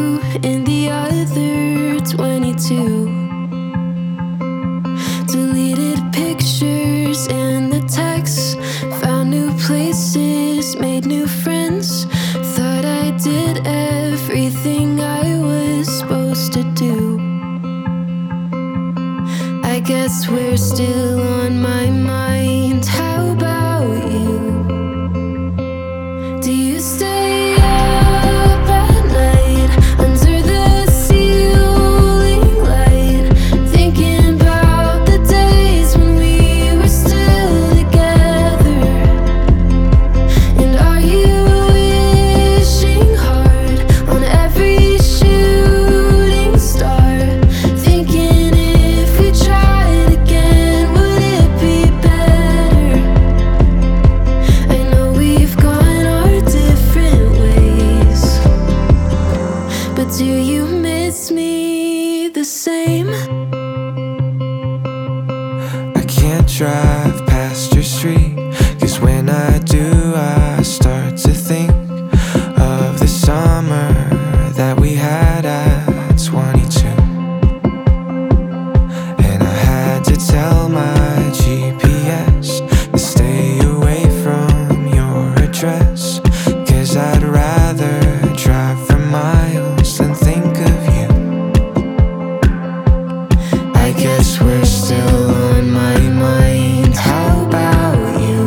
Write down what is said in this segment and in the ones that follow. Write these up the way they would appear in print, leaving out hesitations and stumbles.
and the other 22. Deleted pictures and the texts, found new places, made new friends. Thought I did everything I was supposed to do. I guess we're still on my mind. How about you? Do you stay up at night under the ceiling light, thinking about the days when we were still together? And are you wishing hard on every shooting star, thinking if we tried again, would it be better? I know we've gone our different ways, but do you miss me the same? I can't drive past your street, 'cause when I do, I start to think of the summer that we had at 22. And I had to tell my GPS to stay away from your address, 'cause I'd rather drive for miles than think of you. I guess we're still on my mind. How about you?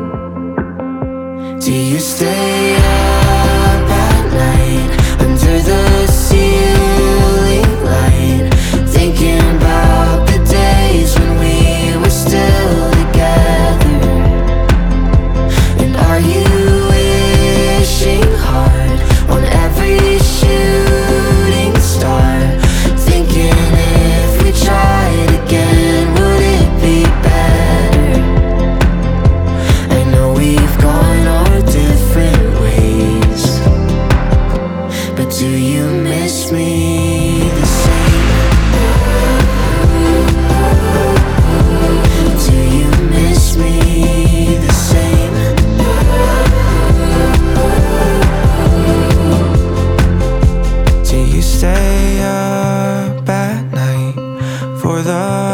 Do you stay up at night under the ceiling light, thinking about the days when we were still together? And are you wishing hard on every shooting star, thinking if we tried again, would it be better? I know we've gone our different ways, but do you miss me the same? Do you miss me the same? Do you stay up at night for the